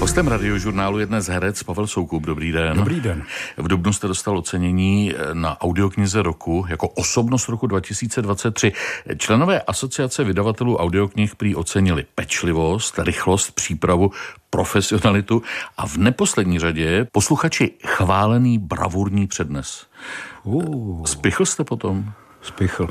Hostem Radiožurnálu je dnes herec Pavel Soukup. Dobrý den. Dobrý den. V dubnu jste dostal ocenění na audioknize roku jako osobnost roku 2023. Členové Asociace vydavatelů audioknih prý ocenili pečlivost, rychlost, přípravu, profesionalitu a v neposlední řadě posluchači chválený bravurní přednes. Spichl jste potom? Spichl.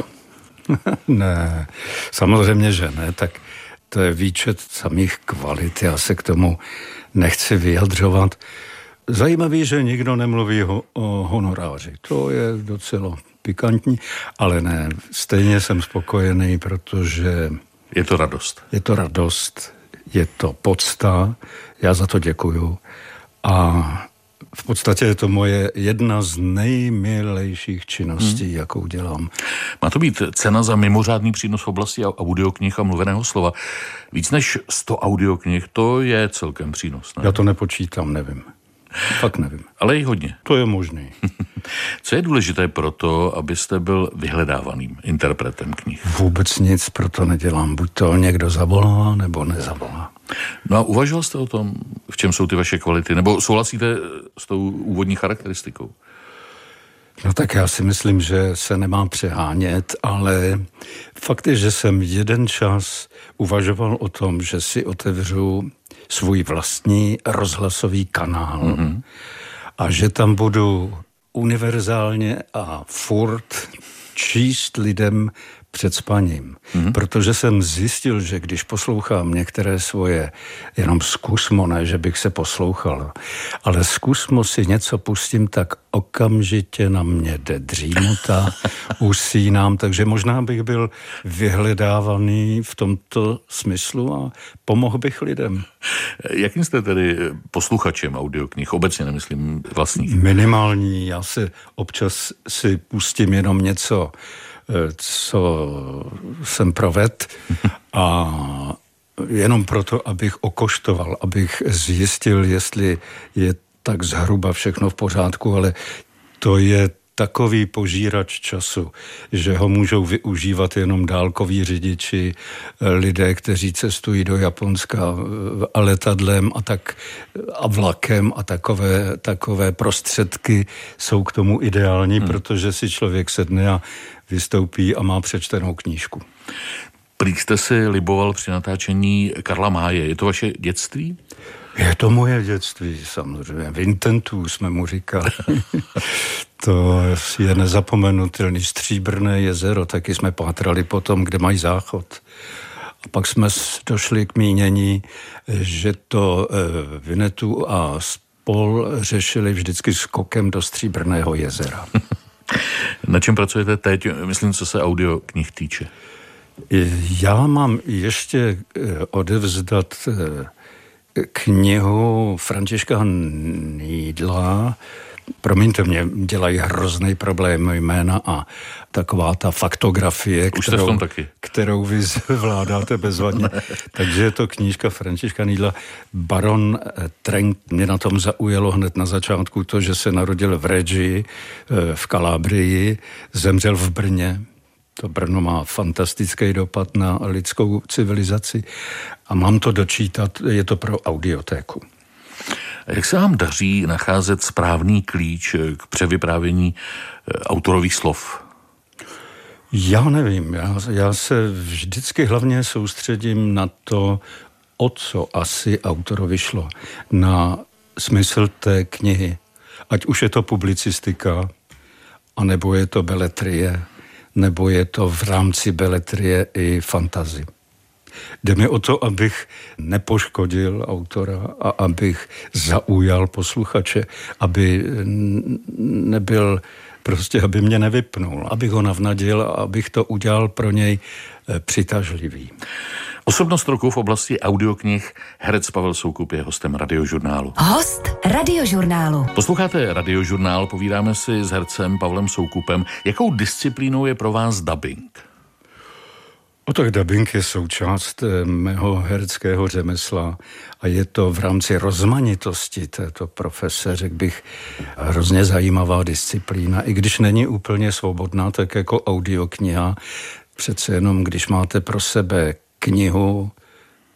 Ne, samozřejmě, že ne, tak to je výčet samých kvalit, já se k tomu nechci vyjadřovat. Zajímavý, že nikdo nemluví o honoráři, to je docela pikantní, ale ne, stejně jsem spokojený, protože... Je to radost. Je to radost, je to pocta, já za to děkuju a v podstatě je to moje jedna z nejmilejších činností, jakou dělám. Má to být cena za mimořádný přínos v oblasti audioknih a mluveného slova. Víc než 100 audioknih, to je celkem přínos, ne? Já to nepočítám, nevím. Fakt nevím. Ale i hodně. To je možný. Co je důležité pro to, abyste byl vyhledávaným interpretem knih? Vůbec nic pro to nedělám. Buď to někdo zavolá, nebo nezavolá. No a uvažoval jste o tom, v čem jsou ty vaše kvality? Nebo souhlasíte s tou úvodní charakteristikou? No tak já si myslím, že se nemám přehánět, ale fakt je, že jsem jeden čas uvažoval o tom, že si otevřu svůj vlastní rozhlasový kanál a že tam budu univerzálně a furt číst lidem před spaním. Protože jsem zjistil, že když poslouchám některé svoje jenom zkusmo, ne, že bych se poslouchal, ale zkusmo si něco pustím, tak okamžitě na mě jde dřímota, usínám, takže možná bych byl vyhledávaný v tomto smyslu a pomohl bych lidem. Jakým jste tedy posluchačem audioknih? Obecně nemyslím vlastních. Minimální, já se občas si pustím jenom něco, co jsem provedl a jenom proto, abych okoštoval, abych zjistil, jestli je tak zhruba všechno v pořádku, ale to je takový požírač času, že ho můžou využívat jenom dálkoví řidiči, lidé, kteří cestují do Japonska a letadlem a vlakem a takové prostředky jsou k tomu ideální, protože si člověk sedne a vystoupí a má přečtenou knížku. Prý jste si liboval při natáčení Karla Máje. Je to vaše dětství? Je to moje dětství, samozřejmě. Vintentů jsme mu říkali. To je nezapomenutelný. Stříbrné jezero, taky jsme pátrali potom, kde mají záchod. A pak jsme došli k mínění, že to Winnetou a spol řešili vždycky skokem do Stříbrného jezera. Na čem pracujete teď, myslím, co se audioknih týče? Já mám ještě odevzdat knihu Františka Nýdla. Promiňte, mě dělají hrozný problém jména a taková ta faktografie, kterou vy zvládáte bezvadně. Takže je to knížka Františka Nýdla. Baron Trenk. Mě na tom zaujalo hned na začátku to, že se narodil v Regii, v Kalábrii, zemřel v Brně. To Brno má fantastický dopad na lidskou civilizaci a mám to dočítat, je to pro audiotéku. Jak se vám daří nacházet správný klíč k převyprávění autorových slov? Já nevím, já se vždycky hlavně soustředím na to, o co asi autorovi šlo, na smysl té knihy. Ať už je to publicistika, anebo je to beletrie, nebo je to v rámci beletrie i fantasy. Jde mi o to, abych nepoškodil autora a abych zaujal posluchače, aby nebyl, prostě aby mě nevypnul, abych ho navnadil a abych to udělal pro něj přitažlivý. Osobnost roku v oblasti audioknih herec Pavel Soukup je hostem Radiožurnálu. Host Radiožurnálu. Posloucháte Radiožurnál, povídáme si s hercem Pavlem Soukupem. Jakou disciplínou je pro vás dubbing? Tak dubbing je součást mého hereckého řemesla a je to v rámci rozmanitosti této profese, řekl bych, hrozně zajímavá disciplína. I když není úplně svobodná, tak jako audiokniha, přece jenom když máte pro sebe knihu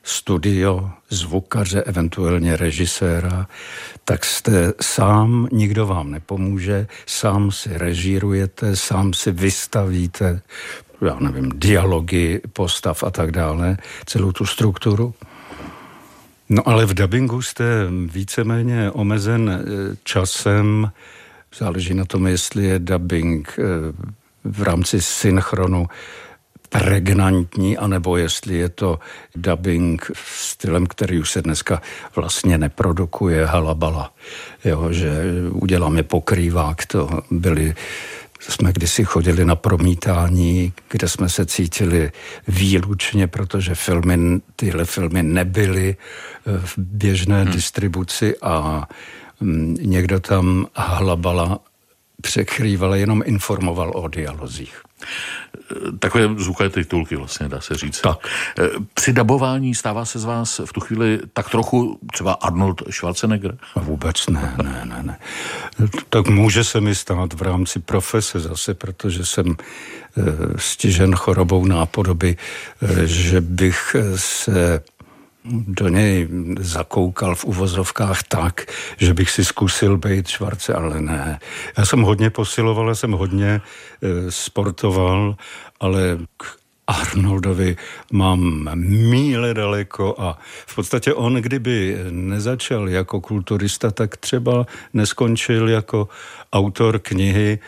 studio, zvukaře, eventuálně režiséra, tak jste sám, nikdo vám nepomůže, sám si režírujete, sám si vystavíte, já nevím, dialogy, postav a tak dále, celou tu strukturu. No ale v dabingu jste víceméně omezen časem, záleží na tom, jestli je dabing v rámci synchronu pregnantní, anebo jestli je to dabing stylem, který už se dneska vlastně neprodukuje, halabala. Jo, že uděláme pokrývák, to jsme kdysi chodili na promítání, kde jsme se cítili výlučně, protože tyhle filmy nebyly v běžné distribuci a někdo tam halabala překrýval, jenom informoval o dialozích. Takové zvukové titulky vlastně, dá se říct. Tak. Při dabování stává se z vás v tu chvíli tak trochu třeba Arnold Schwarzenegger? Vůbec ne. Tak může se mi stát v rámci profese zase, protože jsem stižen chorobou nápodoby, že bych se do něj zakoukal v uvozovkách tak, že bych si zkusil být Schwarze, ale ne. Já jsem hodně posiloval, já jsem hodně sportoval, ale k Arnoldovi mám míle daleko a v podstatě on, kdyby nezačal jako kulturista, tak třeba neskončil jako autor knihy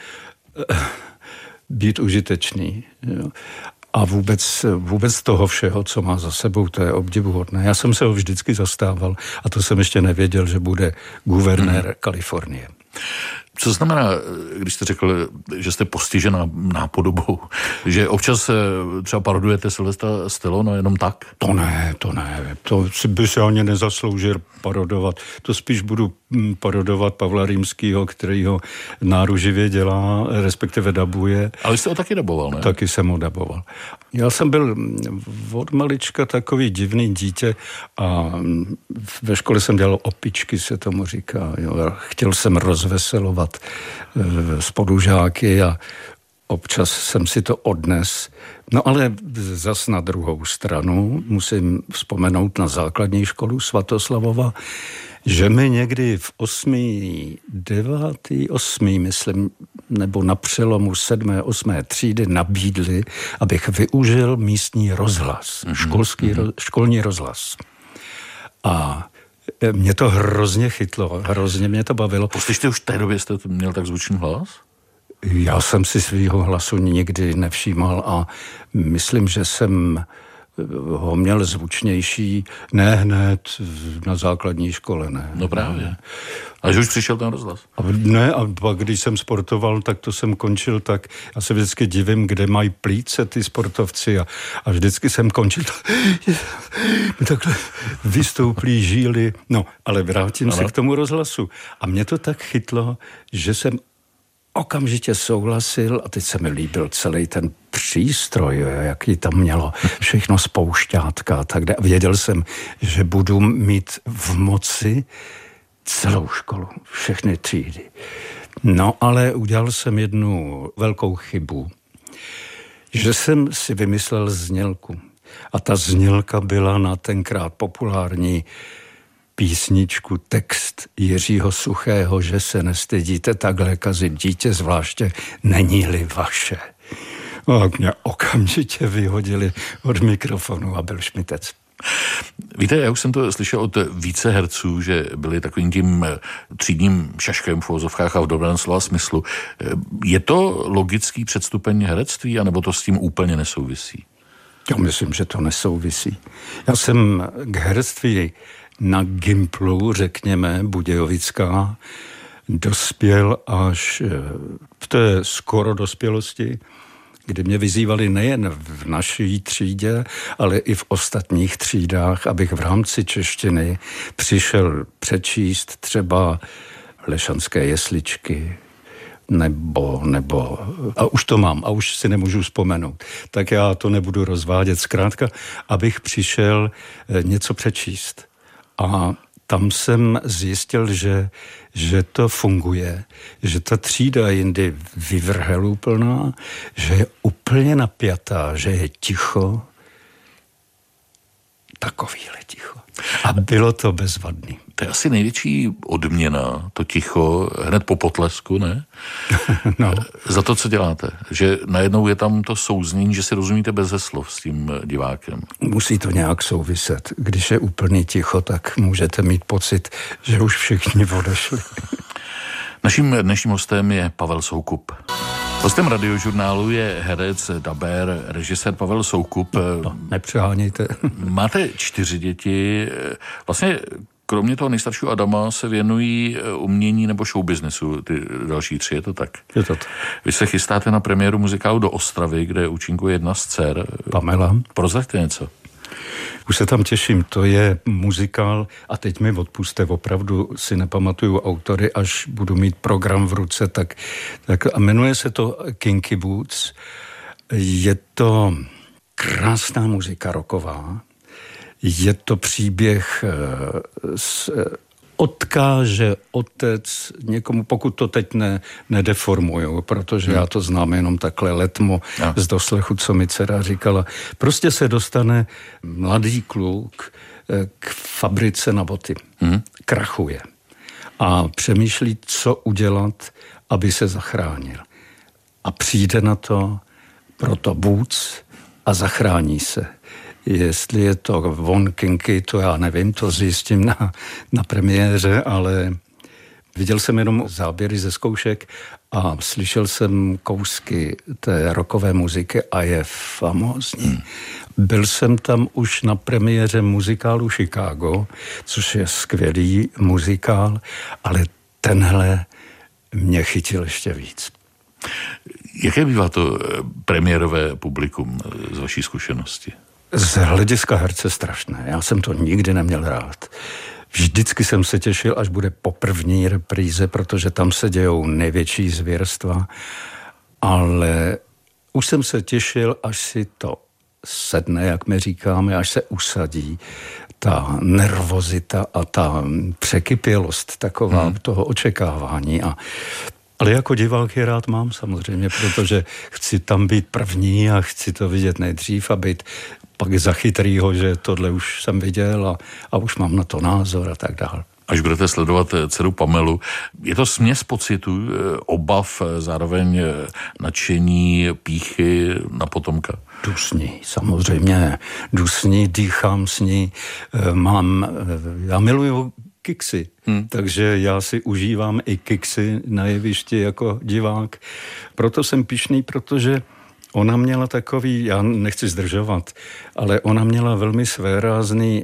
Být užitečný. Jo. A vůbec toho všeho, co má za sebou, to je obdivuhodné. Já jsem se ho vždycky zastával a to jsem ještě nevěděl, že bude guvernér Kalifornie. Co znamená, když jste řekl, že jste postižena nápodobou, že občas třeba parodujete Sylvestra Stallone jenom tak? To ne. To by se ani nezasloužil parodovat. To spíš budu parodovat Pavla Rýmskýho, který ho náruživě dělá, respektive dabuje. Ale jste ho taky daboval, ne? Taky jsem ho daboval. Já jsem byl od malička takový divný dítě a ve škole jsem dělal opičky, se tomu říká. Jo. Chtěl jsem rozveselovat spolužáky a občas jsem si to odnes. No ale zas na druhou stranu musím vzpomenout na základní školu Svatoslavova, že mi někdy v 8., myslím, nebo na přelomu 7., 8. třídy nabídli, abych využil místní rozhlas, školní rozhlas. A mě to hrozně chytlo, hrozně mě to bavilo. Poslyšte, už v té době jste měl tak zvučný hlas? Já jsem si svýho hlasu nikdy nevšímal a myslím, že jsem ho měl zvučnější, ne hned na základní škole, ne. No právě. A že už přišel ten rozhlas. A pak, když jsem sportoval, tak to jsem končil tak, já se vždycky divím, kde mají plíce ty sportovci a vždycky jsem končil takhle vystouplí žíly. No, ale vrátím se k tomu rozhlasu. A mě to tak chytlo, že jsem okamžitě souhlasil a teď se mi líbil celý ten přístroj, jaký tam mělo všechno spoušťátka a tak dále. Věděl jsem, že budu mít v moci celou školu, všechny třídy. No ale udělal jsem jednu velkou chybu, že jsem si vymyslel znělku. A ta znělka byla na tenkrát populární písničku, text Jiřího Suchého, že se nestydíte takhle kazit dítě, zvláště není-li vaše. A mě okamžitě vyhodili od mikrofonu a byl šmitec. Víte, já už jsem to slyšel od více herců, že byli takovým tím třídním šaškem v uvozovkách a v dobrém slova smyslu. Je to logický předstupeň herectví, anebo to s tím úplně nesouvisí? Já myslím, že to nesouvisí. Já jsem k herectví na Gimplu, řekněme, Budějovická, dospěl až v té skoro dospělosti, kdy mě vyzývali nejen v naší třídě, ale i v ostatních třídách, abych v rámci češtiny přišel přečíst třeba Lešanské jesličky, nebo a už to mám, a už si nemůžu vzpomenout. Tak já to nebudu rozvádět. Zkrátka, abych přišel něco přečíst. A tam jsem zjistil, že to funguje, že ta třída je jindy vyvrheluplná, že je úplně napjatá, že je ticho, takovýhle ticho. A bylo to bezvadný. To je asi největší odměna, to ticho, hned po potlesku, ne? No. Za to, co děláte. Že najednou je tam to souznění, že si rozumíte beze slov s tím divákem. Musí to nějak souviset. Když je úplný ticho, tak můžete mít pocit, že už všichni odešli. Naším dnešním hostem je Pavel Soukup. Hostem Radiožurnálu je herec, dabér, režisér Pavel Soukup. No, nepřehánějte. Máte 4 děti. Vlastně kromě toho nejstaršího Adama se věnují umění nebo showbiznesu. Ty další 3, je to tak? Je to tak. Vy se chystáte na premiéru muzikálu do Ostravy, kde účinkuje jedna z dcer. Pamela. Prozraďte něco. Už se tam těším, to je muzikál a teď mi odpuste, opravdu si nepamatuju autory, až budu mít program v ruce, tak a jmenuje se to Kinky Boots. Je to krásná muzika rocková, je to příběh odkáže otec někomu, pokud to teď nedeformuju, protože já to znám jenom takhle letmo z doslechu, co mi dcera říkala. Prostě se dostane mladý kluk k fabrice na boty. Krachuje. A přemýšlí, co udělat, aby se zachránil. A přijde na to proto Boots a zachrání se. Jestli je to Von Kinky, to já nevím, to zjistím na premiéře, ale viděl jsem jenom záběry ze zkoušek a slyšel jsem kousky té rockové muziky a je famózní. Byl jsem tam už na premiéře muzikálu Chicago, což je skvělý muzikál, ale tenhle mě chytil ještě víc. Jaké bývá to premiérové publikum z vaší zkušenosti? Z hlediska herce strašné. Já jsem to nikdy neměl rád. Vždycky jsem se těšil, až bude po první repríze, protože tam se dějou největší zvěrstva. Ale už jsem se těšil, až si to sedne, jak my říkáme, až se usadí ta nervozita a ta překypělost taková toho očekávání. Ale jako divák je rád mám samozřejmě, protože chci tam být první a chci to vidět nejdřív a být pak za chytrýho, že tohle už jsem viděl a už mám na to názor a tak dále. Až budete sledovat dceru Pamelu, je to směs pocitů, obav, zároveň nadšení, pýchy na potomka? Dusný, samozřejmě. Dusný, dýchám s ní. Já miluju kiksy, takže já si užívám i kiksy na jevišti jako divák. Proto jsem pyšný, protože ona měla takový, já nechci zdržovat, ale ona měla velmi svérázný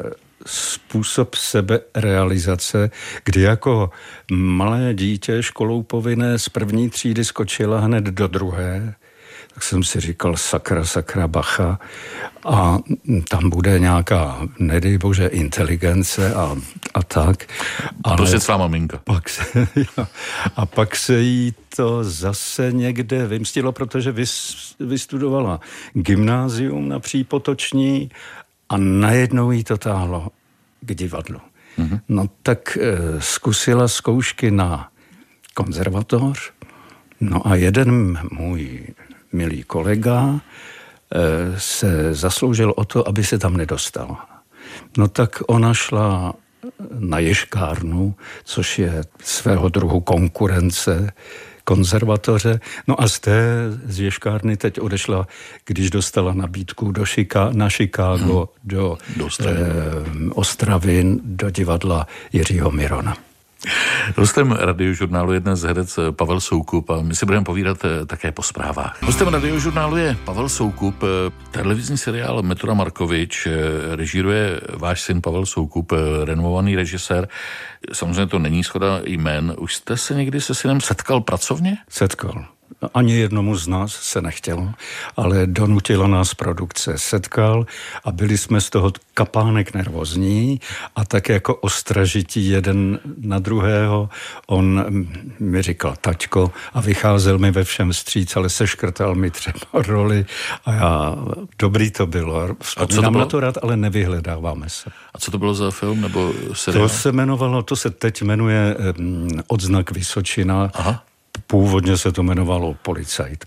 způsob seberealizace, kdy jako malé dítě školou povinné z první třídy skočila hned do druhé, tak jsem si říkal sakra, bacha a tam bude nějaká, nedej bože, inteligence a tak. Prostě svá maminka. Pak se jí to zase někde vymstilo, protože vystudovala gymnázium na Přípotoční a najednou jí to táhlo k divadlu. No tak zkusila zkoušky na konzervatoř, no a jeden můj milý kolega se zasloužil o to, aby se tam nedostala. No tak ona šla na ješkárnu, což je svého druhu konkurence konzervatoře. No a z ješkárny teď odešla, když dostala nabídku na Chicago, do Ostravy, do divadla Jiřího Mirona. Hostem Radiožurnálu je dnes herec Pavel Soukup a my si budeme povídat také po zprávách. Hostem Radiožurnálu je Pavel Soukup, televizní seriál Metoda Markovič, režíruje váš syn Pavel Soukup, renomovaný režisér. Samozřejmě to není shoda jmén. Už jste se někdy se synem setkal pracovně? Setkal. Ani jednomu z nás se nechtělo, ale donutila nás produkce. Setkal a byli jsme z toho kapánek nervózní a tak jako ostražití jeden na druhého. On mi říkal taťko a vycházel mi ve všem vstříc, ale seškrtal mi třeba roli a dobrý to bylo. Vzpomínám na to rád, ale nevyhledáváme se. A co to bylo za film nebo seriál? To se teď jmenuje Odznak Vysočina. Aha. Původně se to jmenovalo Policajtky.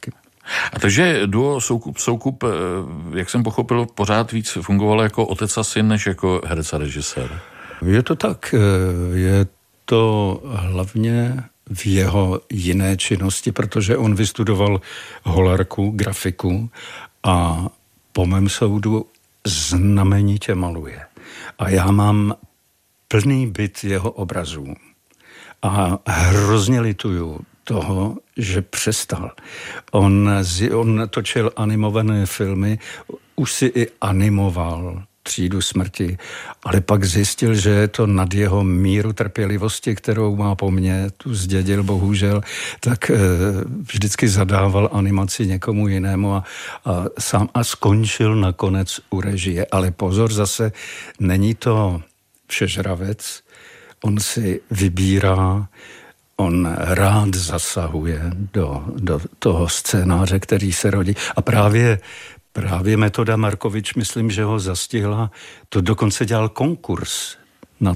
A takže duo Soukup, jak jsem pochopil, pořád víc fungovalo jako otec a syn, než jako herec a režisér. Je to tak. Je to hlavně v jeho jiné činnosti, protože on vystudoval holarku, grafiku a po mém soudu znamenitě maluje. A já mám plný byt jeho obrazů. A hrozně lituju toho, že přestal. On točil animované filmy, už si i animoval Třídu smrti, ale pak zjistil, že je to nad jeho míru trpělivosti, kterou má po mně, tu zdědil bohužel, tak vždycky zadával animaci někomu jinému a skončil nakonec u režie. Ale pozor, zase není to všežravec, on si vybírá, on rád zasahuje do toho scénáře, který se rodí. A právě Metoda Markovič, myslím, že ho zastihla, to dokonce dělal konkurs na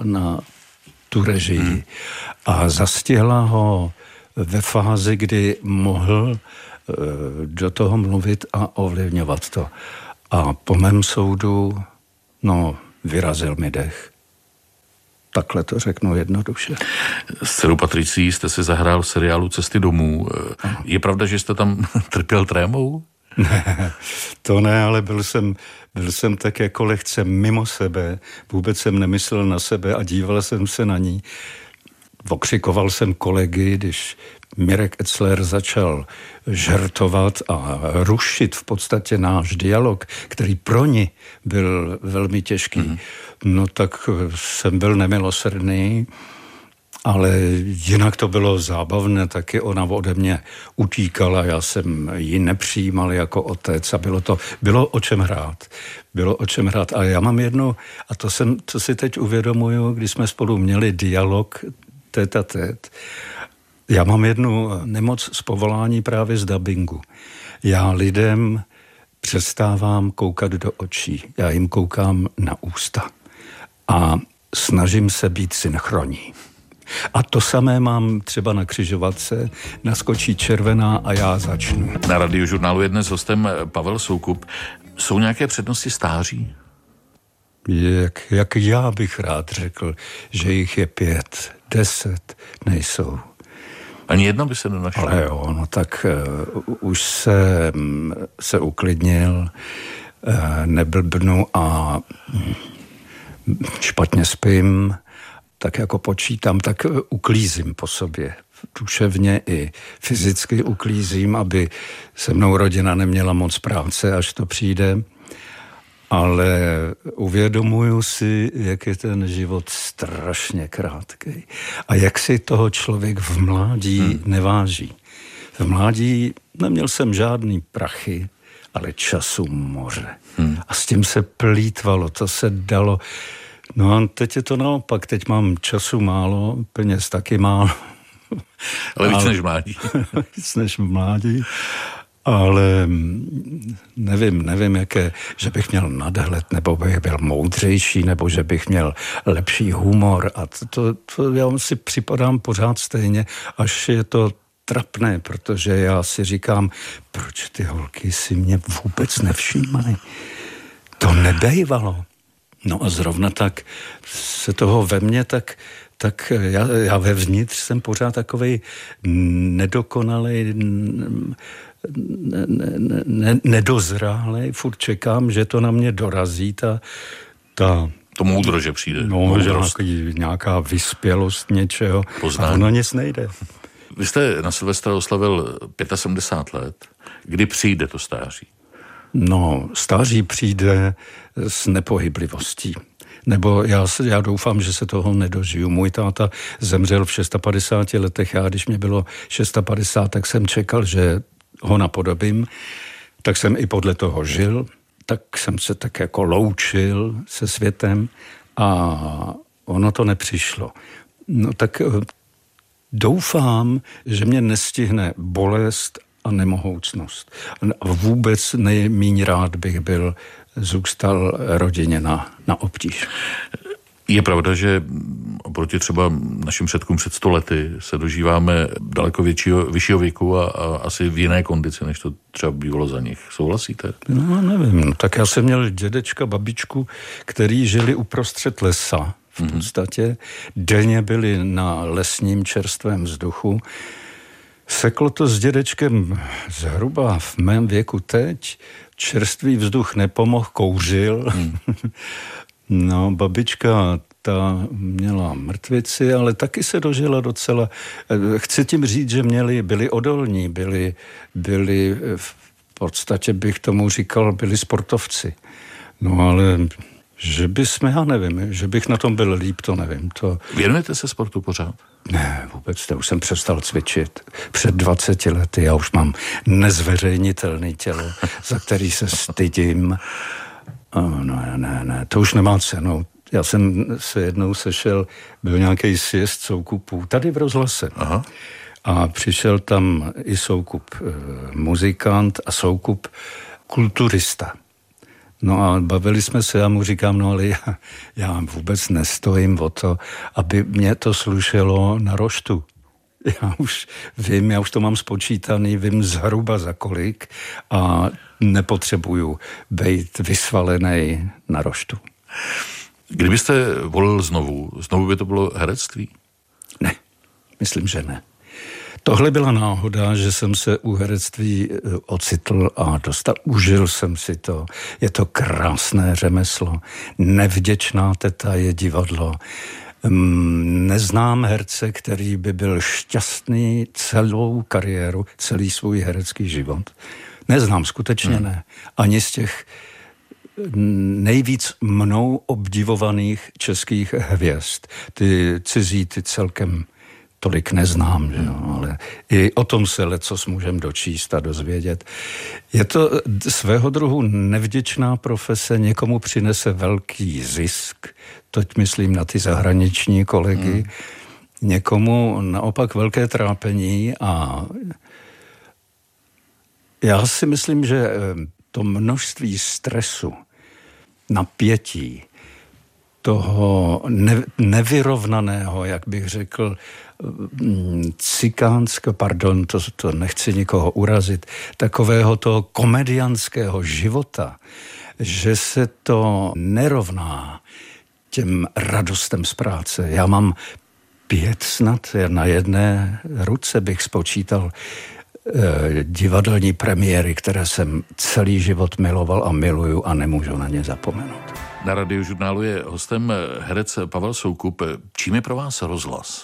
tu režii. A zastihla ho ve fázi, kdy mohl do toho mluvit a ovlivňovat to. A po mém soudu, vyrazil mi dech. Takhle to řeknu jednoduše. S dcerou Patricí jste si zahrál v seriálu Cesty domů. Je pravda, že jste tam trpěl trémou? Ne, to ne, ale byl jsem tak jako lehce mimo sebe. Vůbec jsem nemyslel na sebe a díval jsem se na ní. Okřikoval jsem kolegy, když Mirek Etzler začal žertovat a rušit v podstatě náš dialog, který pro ní byl velmi těžký. No tak jsem byl nemilosrdný, ale jinak to bylo zábavné, taky ona ode mě utíkala, já jsem ji nepřijímal jako otec a bylo o čem hrát. Bylo o čem hrát. A já mám jednu, a to si teď uvědomuju, když jsme spolu měli dialog tête à tête. Já mám jednu nemoc z povolání právě z dabingu. Já lidem přestávám koukat do očí. Já jim koukám na ústa. A snažím se být synchronní. A to samé mám třeba na křižovatce, naskočí červená a já začnu. Na Radiožurnálu je dnes hostem Pavel Soukup. Jsou nějaké přednosti stáří? Jak já bych rád řekl, že jich je 5, 10, nejsou. Ani jedna by se nenašla. Ale jo, tak už se uklidnil, neblbnu a špatně spím, tak jako počítám, tak uklízím po sobě. Duševně i fyzicky uklízím, aby se mnou rodina neměla moc práce, až to přijde. Ale uvědomuju si, jak je ten život strašně krátký. A jak si toho člověk v mládí neváží. V mládí neměl jsem žádný prachy, ale času moře. A s tím se plýtvalo, to se dalo. No a teď je to naopak, teď mám času málo, peněz taky málo. Ale víc než mládí. Víc než mládí. Ale nevím, že bych měl nadhled, nebo bych byl moudřejší, nebo že bych měl lepší humor. A to já si připadám pořád stejně, až je to trapné, protože já si říkám, proč ty holky si mě vůbec nevšímají. To nebejvalo. No a zrovna tak se toho ve mně, tak já vevnitř jsem pořád takovej nedokonalej, nedozrálej, furt čekám, že to na mě dorazí, to moudro, že přijde. No, nějaká vyspělost něčeho. Poznání. A ono nic nejde. Vy jste na Silvestra oslavil 75 let. Kdy přijde to stáří? No, stáří přijde s nepohyblivostí. Nebo já doufám, že se toho nedožiju. Můj táta zemřel v 56 letech. Já, když mě bylo 56, tak jsem čekal, že ho napodobím. Tak jsem i podle toho žil. Tak jsem se tak jako loučil se světem a ono to nepřišlo. No tak doufám, že mě nestihne bolest a nemohoucnost. A vůbec nejméně rád bych zůstal rodině na obtíž. Je pravda, že oproti třeba našim předkům před 100 lety se dožíváme daleko vyššího věku a asi v jiné kondici, než to třeba bývalo za nich. Souhlasíte? No, nevím. Tak já jsem měl dědečka, babičku, který žili uprostřed lesa. V podstatě denně byli na lesním čerstvém vzduchu. Seklo to s dědečkem zhruba v mém věku teď. Čerstvý vzduch nepomohl, kouřil. No, babička ta měla mrtvici, ale taky se dožila docela. Chci tím říct, že byli odolní, byli v podstatě bych tomu říkal, byli sportovci. No ale já nevím, že bych na tom byl líp, to nevím. Věnujete se sportu pořád? Ne, vůbec to už jsem přestal cvičit. Před 20 lety já už mám nezveřejnitelné tělo, za který se stydím. Ne, to už nemá cenu. Já jsem se jednou sešel, byl nějaký sjezd Soukupů, tady v rozhlase. Aha. A přišel tam i Soukup muzikant a Soukup kulturista. No a bavili jsme se, já mu říkám, no ale já vůbec nestojím o to, aby mě to slušelo na roštu. Já už to mám spočítaný, vím zhruba za kolik a nepotřebuju být vysvalený na roštu. Kdybyste volil znovu by to bylo herectví? Ne, myslím, že ne. Tohle byla náhoda, že jsem se u herectví ocitl a užil jsem si to. Je to krásné řemeslo. Nevděčná teta je divadlo. Neznám herce, který by byl šťastný celou kariéru, celý svůj herecký život. Neznám, skutečně ne. Ani z těch nejvíc mnou obdivovaných českých hvězd. Ty cizí, ty celkem tolik neznám, že jo? Ale i o tom se lecos můžem dočíst a dozvědět. Je to svého druhu nevděčná profese, někomu přinese velký zisk, teď myslím na ty zahraniční kolegy, někomu naopak velké trápení a já si myslím, že to množství stresu, napětí, toho nevyrovnaného, jak bych řekl, to nechci nikoho urazit, takového toho komediánského života, že se to nerovná těm radostem z práce. Já mám 5 snad, na jedné ruce bych spočítal divadelní premiéry, které jsem celý život miloval a miluju a nemůžu na ně zapomenout. Na Radiožurnálu je hostem herec Pavel Soukup. Čím je pro vás rozhlas?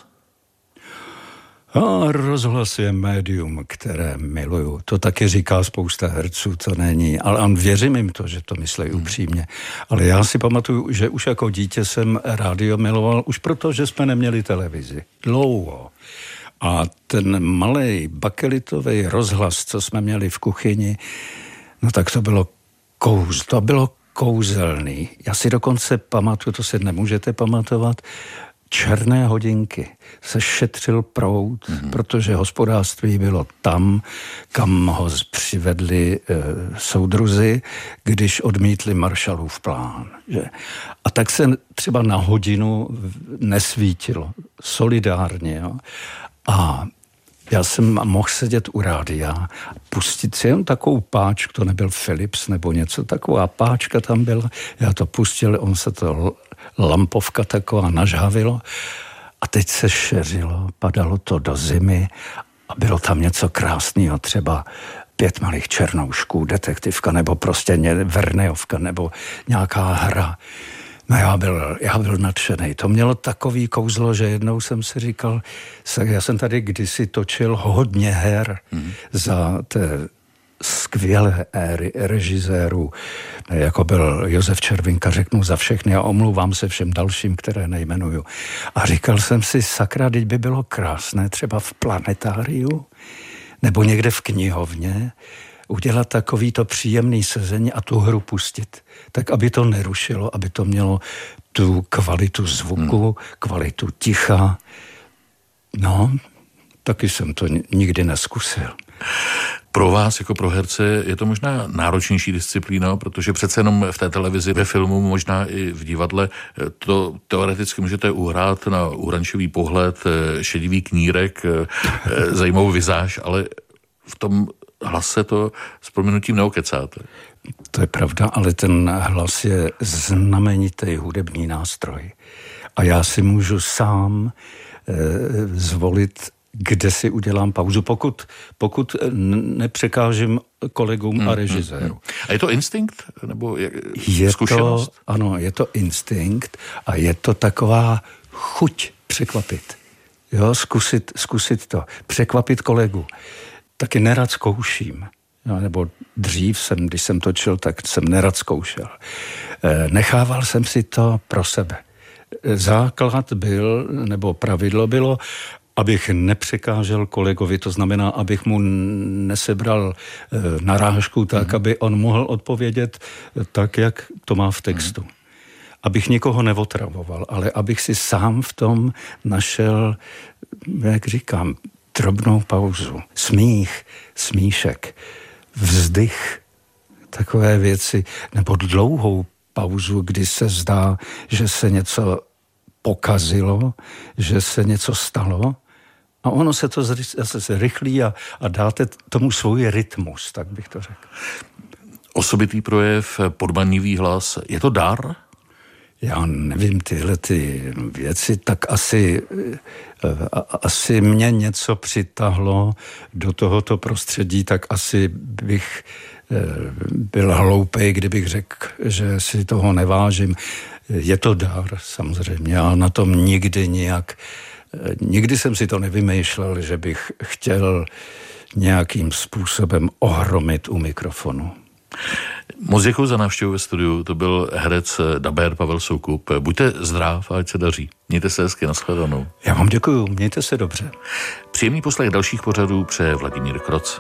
A rozhlas je médium, které miluju. To taky říká spousta herců, to není. Ale věřím jim to, že to myslí upřímně. Ale já si pamatuju, že už jako dítě jsem rádio miloval, už proto, že jsme neměli televizi. Dlouho. A ten malej bakelitový rozhlas, co jsme měli v kuchyni, no tak to bylo kouzelný. Já si dokonce pamatuju, to si nemůžete pamatovat, černé hodinky. Se šetřil proud, protože hospodářství bylo tam, kam ho přivedli soudruzi, když odmítli Marshallův plán. Že? A tak se třeba na hodinu nesvítilo. Solidárně. Jo? A já jsem mohl sedět u rádia a pustit si jen takovou páčku, to nebyl Philips nebo něco, taková páčka tam byla, já to pustil, on se to lampovka taková nažhavilo a teď se šeřilo, padalo to do zimy a bylo tam něco krásného, třeba 5 malých černoušků, detektivka nebo prostě Verneovka nebo nějaká hra. No já byl nadšenej. To mělo takový kouzlo, že jednou jsem si říkal, já jsem tady kdysi točil hodně her za té skvělé éry režisérů, jako byl Josef Červinka, řeknu za všechny a omlouvám se všem dalším, které nejmenuju. A říkal jsem si, sakra, teď by bylo krásné třeba v planetáriu nebo někde v knihovně udělat takovýto příjemný sezení a tu hru pustit. Tak, aby to nerušilo, aby to mělo tu kvalitu zvuku, kvalitu ticha. No, taky jsem to nikdy neskusil. Pro vás jako pro herce je to možná náročnější disciplína, protože přece jenom v té televizi, ve filmu, možná i v divadle to teoreticky můžete uhrát na úrančový pohled, šedivý knírek, zajímavou vizáž, ale v tom hlase to s prominutím neokecáte. To je pravda, ale ten hlas je znamenitý hudební nástroj. A já si můžu sám zvolit, kde si udělám pauzu, pokud nepřekážím kolegům a režiséru. A je to instinkt? Nebo zkušenost? Ano, je to instinkt a je to taková chuť překvapit. Jo, zkusit to. Překvapit kolegu. Taky nerad zkouším. No, nebo dřív když jsem točil, tak jsem nerad zkoušel. Nechával jsem si to pro sebe. Základ byl, nebo pravidlo bylo, abych nepřekážel kolegovi, to znamená, abych mu nesebral narážku tak, aby on mohl odpovědět tak, jak to má v textu. Abych nikoho neotravoval, ale abych si sám v tom našel, jak říkám, drobnou pauzu, smíšek, vzdych, takové věci, nebo dlouhou pauzu, kdy se zdá, že se něco pokazilo, že se něco stalo a ono se to zase rychlí a dáte tomu svůj rytmus, tak bych to řekl. Osobitý projev, podmanivý hlas, je to dar? Já nevím, tyhle ty věci, tak asi mě něco přitahlo do tohoto prostředí, tak asi bych byl hloupej, kdybych řekl, že si toho nevážím. Je to dar, samozřejmě, ale na tom nikdy jsem si to nevymýšlel, že bych chtěl nějakým způsobem ohromit u mikrofonu. Moc děkuji za návštěvu ve studiu, to byl herec dabér Pavel Soukup. Buďte zdrav a ať se daří. Mějte se hezky, nashledanou. Já vám děkuju, mějte se dobře. Příjemný poslech dalších pořadů přeje Vladimír Kroc.